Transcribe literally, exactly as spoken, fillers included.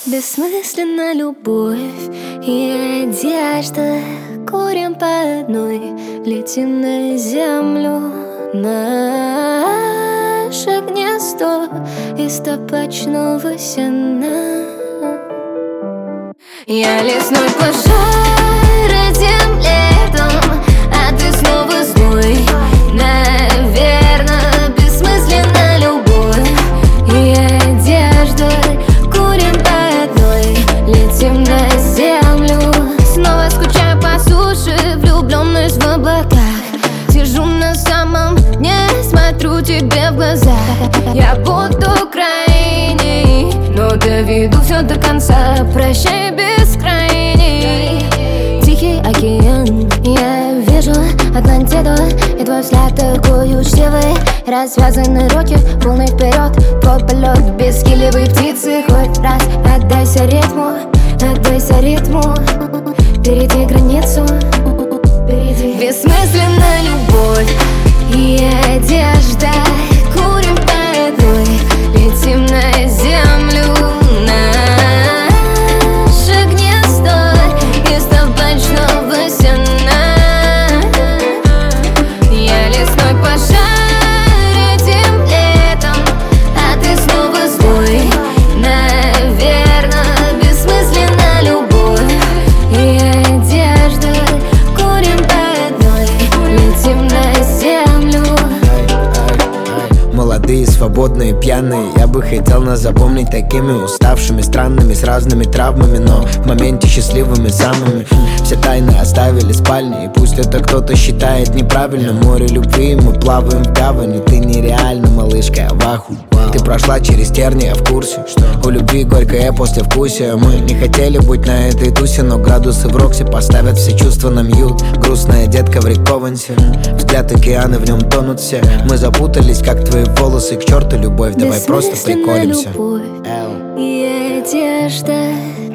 Бессмысленна любовь и одежда. Курим по одной, летим на землю. Наше гнездо из табачного сена. Я лесной пожар этим летом, а ты снова злой. Наверно, бессмысленна любовь и одежда. Курим по одной, летим на землю. Снова скучаю по суше, влюбленность в облаках. Сижу на самом дне, смотрю тебе в глаза. Я буду крайней, но доведу все до конца. Прощай, бескрайний тихий океан. Я вижу Атлантиду и твой взгляд такой учтивый. Развязаны руки, полный вперед, твой полет без килевой птицы. Хоть раз отдайся ритму, отдайся ритму. Перейди границу, перейди. Бессмысленна любовь и одежда. Курим по одной, летим на землю. Наше гнездо из табачного сена. Я лесной пожар этим летом, а ты снова злой. Наверно, бессмысленна любовь и одежда. Курим по одной, летим на землю. Молодые, свободные, пьяные. Я бы хотел нас запомнить такими уставшими, странными, с разными травмами, но в моменте счастливыми самыми. Все тайны оставили спальни, и пусть это кто-то считает неправильным. Море любви, мы плаваем в гавани. Ты нереальна, малышка, я в аху. Ты прошла через терни, я в курсе, что у любви горькое послевкусие. Мы не хотели быть на этой тусе, но градусы в Роксе поставят все чувства на мьют. Грустная детка в Рековансе, взгляд океаны, в нем тонут все. Мы запутались, как твои волосы, к черту любовь, давай просто приколемся. Любовь и одежда.